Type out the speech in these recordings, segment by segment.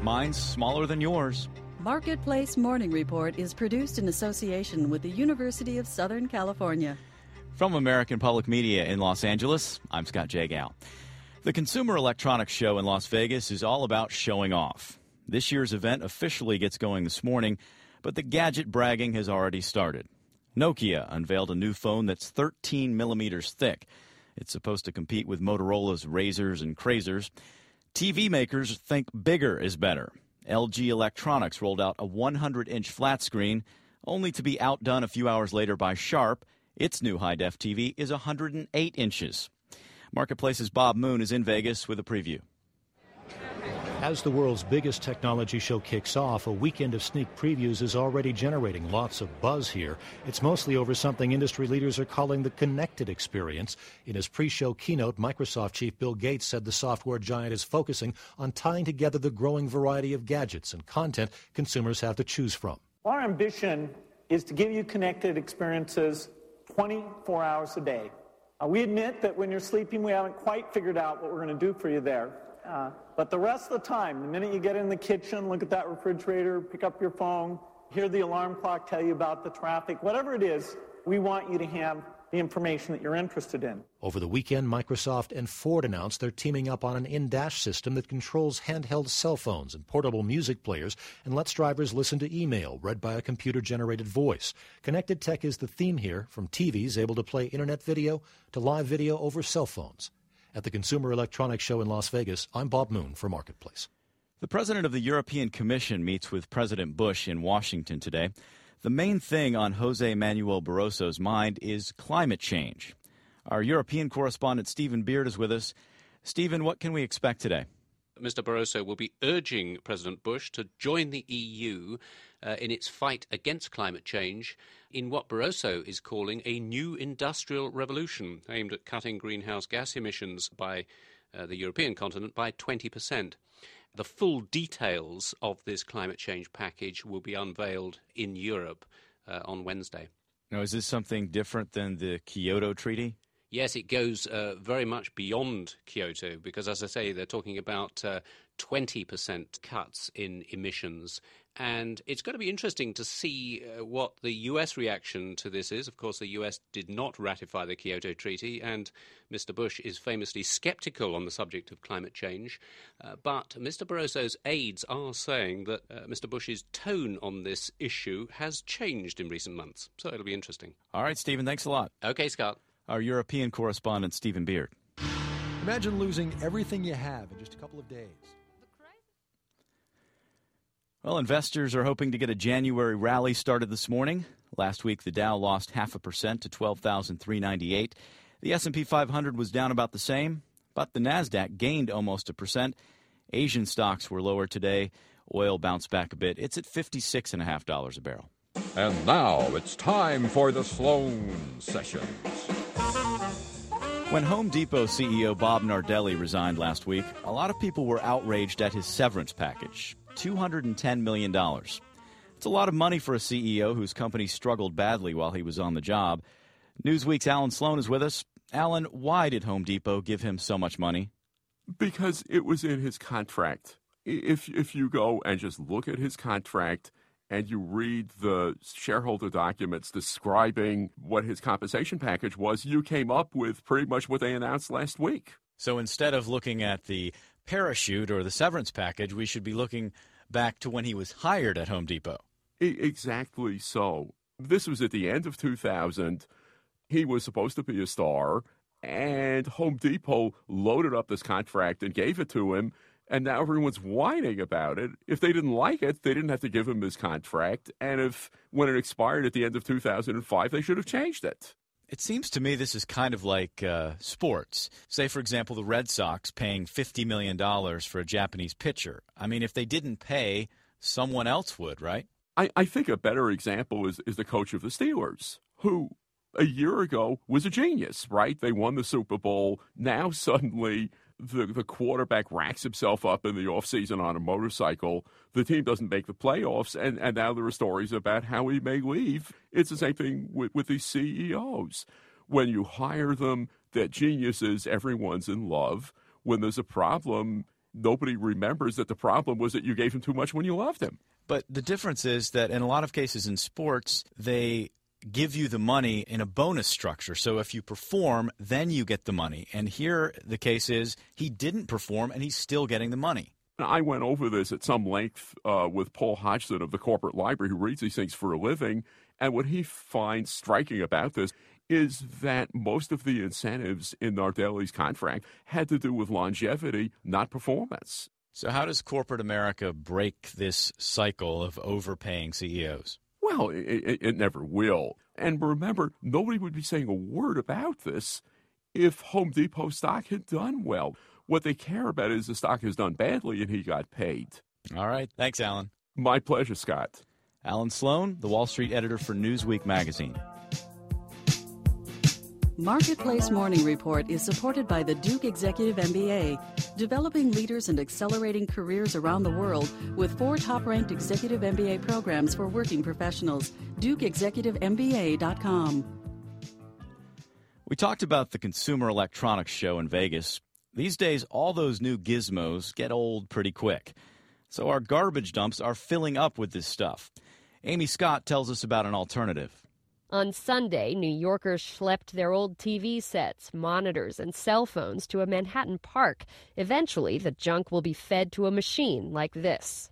Mine's smaller than yours. Marketplace Morning Report is produced in association with the University of Southern California. From American Public Media in Los Angeles, I'm Scott Jagow. The Consumer Electronics Show in Las Vegas is all about showing off. This year's event officially gets going this morning, but the gadget bragging has already started. Nokia unveiled a new phone that's 13 millimeters thick. It's supposed to compete with Motorola's Razrs and Crazrs. TV makers think bigger is better. LG Electronics rolled out a 100-inch flat screen, only to be outdone a few hours later by Sharp. Its new high-def TV is 108 inches. Marketplace's Bob Moon is in Vegas with a preview. As the world's biggest technology show kicks off, a weekend of sneak previews is already generating lots of buzz here. It's mostly over something industry leaders are calling the connected experience. In his pre-show keynote, Microsoft chief Bill Gates said the software giant is focusing on tying together the growing variety of gadgets and content consumers have to choose from. Our ambition is to give you connected experiences 24 hours a day. We admit that when you're sleeping, we haven't quite figured out what we're going to do for you there. But the rest of the time, the minute you get in the kitchen, look at that refrigerator, pick up your phone, hear the alarm clock tell you about the traffic, whatever it is, we want you to have the information that you're interested in. Over the weekend, Microsoft and Ford announced they're teaming up on an in-dash system that controls handheld cell phones and portable music players and lets drivers listen to email read by a computer-generated voice. Connected tech is the theme here, from TVs able to play internet video to live video over cell phones. At the Consumer Electronics Show in Las Vegas, I'm Bob Moon for Marketplace. The president of the European Commission meets with President Bush in Washington today. The main thing on Jose Manuel Barroso's mind is climate change. Our European correspondent Stephen Beard is with us. Stephen, what can we expect today? Mr. Barroso will be urging President Bush to join the EU in its fight against climate change in what Barroso is calling a new industrial revolution aimed at cutting greenhouse gas emissions by the European continent by 20%. The full details of this climate change package will be unveiled in Europe on Wednesday. Now, is this something different than the Kyoto Treaty? Yes, it goes very much beyond Kyoto because, as I say, they're talking about 20% cuts in emissions. And it's going to be interesting to see what the U.S. reaction to this is. Of course, the U.S. did not ratify the Kyoto Treaty, and Mr. Bush is famously skeptical on the subject of climate change. But Mr. Barroso's aides are saying that Mr. Bush's tone on this issue has changed in recent months. So it'll be interesting. All right, Stephen, thanks a lot. Okay, Scott. Our European correspondent, Stephen Beard. Imagine losing everything you have in just a couple of days. Well, investors are hoping to get a January rally started this morning. Last week, the Dow lost 0.5% to 12,398. The S&P 500 was down about the same, but the Nasdaq gained almost 1%. Asian stocks were lower today. Oil bounced back a bit. It's at $56.50 a barrel. And now it's time for the Sloan Sessions. When Home Depot CEO Bob Nardelli resigned last week, a lot of people were outraged at his severance package. $210 million. It's a lot of money for a CEO whose company struggled badly while he was on the job. Newsweek's Alan Sloan is with us. Alan, why did Home Depot give him so much money? Because it was in his contract. If you go and just look at his contract and you read the shareholder documents describing what his compensation package was, you came up with pretty much what they announced last week. So instead of looking at the parachute or the severance package, we should be looking back to when he was hired at Home Depot. Exactly so. This was at the end of 2000. He was supposed to be a star, and Home Depot loaded up this contract and gave it to him, and now everyone's whining about it. If they didn't like it, they didn't have to give him his contract, and when it expired at the end of 2005, they should have changed it. It seems to me this is kind of like sports. Say, for example, the Red Sox paying $50 million for a Japanese pitcher. I mean, if they didn't pay, someone else would, right? I think a better example is the coach of the Steelers, who a year ago was a genius, right? They won the Super Bowl. Now suddenly the quarterback racks himself up in the offseason on a motorcycle. The team doesn't make the playoffs, and now there are stories about how he may leave. It's the same thing with these CEOs. When you hire them, they're geniuses, everyone's in love. When there's a problem, nobody remembers that the problem was that you gave him too much when you loved him. But the difference is that in a lot of cases in sports, they give you the money in a bonus structure. So if you perform, then you get the money. And here the case is he didn't perform, and he's still getting the money. I went over this at some length with Paul Hodgson of the Corporate Library, who reads these things for a living. And what he finds striking about this is that most of the incentives in Nardelli's contract had to do with longevity, not performance. So how does corporate America break this cycle of overpaying CEOs? Well, it never will. And remember, nobody would be saying a word about this if Home Depot stock had done well. What they care about is the stock has done badly and he got paid. All right. Thanks, Alan. My pleasure, Scott. Alan Sloan, the Wall Street editor for Newsweek magazine. Marketplace Morning Report is supported by the Duke Executive MBA, developing leaders and accelerating careers around the world with 4 top-ranked executive MBA programs for working professionals. DukeExecutiveMBA.com. We talked about the Consumer Electronics Show in Vegas. These days, all those new gizmos get old pretty quick. So our garbage dumps are filling up with this stuff. Amy Scott tells us about an alternative. On Sunday, New Yorkers schlepped their old TV sets, monitors, and cell phones to a Manhattan park. Eventually, the junk will be fed to a machine like this.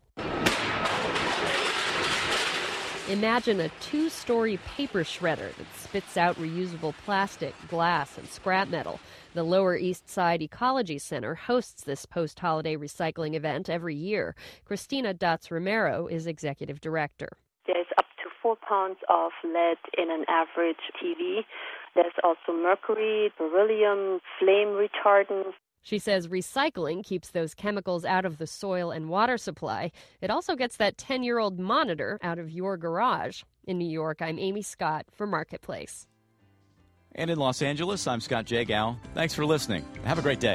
Imagine a 2-story paper shredder that spits out reusable plastic, glass, and scrap metal. The Lower East Side Ecology Center hosts this post-holiday recycling event every year. Christina Dotz-Romero is executive director. There's up to 4 pounds of lead in an average TV. There's also mercury, beryllium, flame retardant. She says recycling keeps those chemicals out of the soil and water supply. It also gets that 10-year-old monitor out of your garage. In New York, I'm Amy Scott for Marketplace. And in Los Angeles, I'm Scott Jagow. Thanks for listening. Have a great day.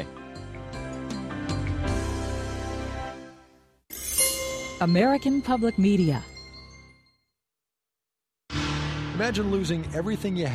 American Public Media. Imagine losing everything you have.